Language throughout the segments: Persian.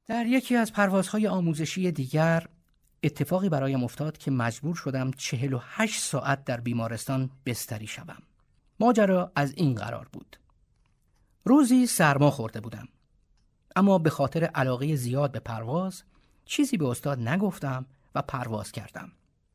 در یکی از پروازهای آموزشی دیگر اتفاقی برایم افتاد که مجبور شدم 48 ساعت در بیمارستان بستری شوم. ماجرا از این قرار بود. روزی سرما خورده بودم، اما به خاطر علاقه زیاد به پرواز چیزی به استاد نگفتم و پرواز کردم.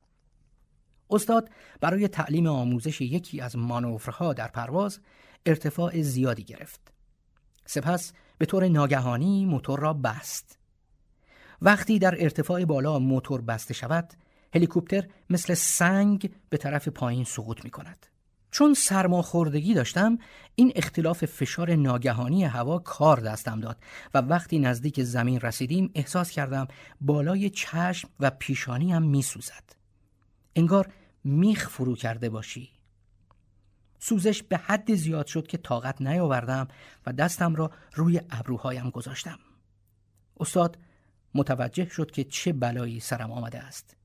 استاد برای تعلیم آموزش یکی از مانورها در پرواز ارتفاع زیادی گرفت. سپس به طور ناگهانی موتور را بست. وقتی در ارتفاع بالا موتور بسته شود، هلیکوپتر مثل سنگ به طرف پایین سقوط می کند. چون سرماخوردگی داشتم، این اختلاف فشار ناگهانی هوا کار دستم داد و وقتی نزدیک زمین رسیدیم احساس کردم بالای چشم و پیشانیم می سوزد. انگار میخ فرو کرده باشی. سوزش به حد زیاد شد که طاقت نیاوردم و دستم را روی ابروهایم گذاشتم. استاد متوجه شد که چه بلایی سرم آمده است.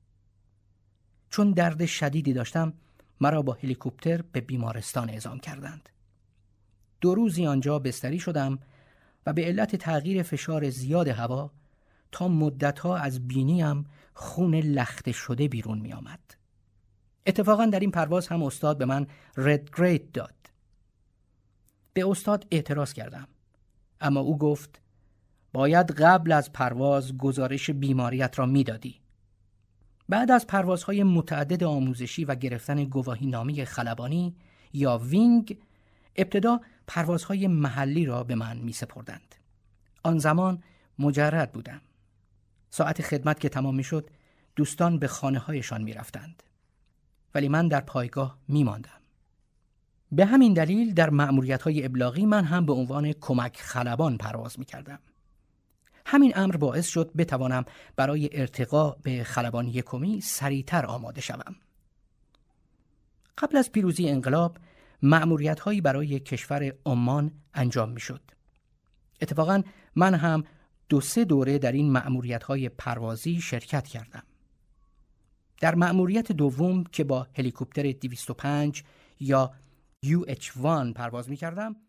چون درد شدیدی داشتم، مرا با هلیکوپتر به بیمارستان اعزام کردند. 2 روزی آنجا بستری شدم و به علت تغییر فشار زیاد هوا تا مدتها از بینیم خون لخته شده بیرون می آمد. اتفاقا در این پرواز هم استاد به من رد گرید داد. به استاد اعتراض کردم، اما او گفت باید قبل از پرواز گزارش بیماریت را میدادی. بعد از پروازهای متعدد آموزشی و گرفتن گواهینامه خلبانی یا وینگ، ابتدا پروازهای محلی را به من می سپردند. آن زمان مجرد بودم. ساعت خدمت که تمام می شد، دوستان به خانه هایشان می رفتند. ولی من در پایگاه می ماندم. به همین دلیل در مأموریت‌های ابلاغی من هم به عنوان کمک خلبان پرواز می کردم. همین امر باعث شد بتوانم برای ارتقا به خلبان یکمی سریعتر آماده شوم. قبل از پیروزی انقلاب مأموریت‌هایی برای کشور عمان انجام می‌شد. اتفاقاً من هم 2-3 دوره در این مأموریت‌های پروازی شرکت کردم. در مأموریت دوم که با هلیکوپتر 205 یا UH-1 پرواز می‌کردم،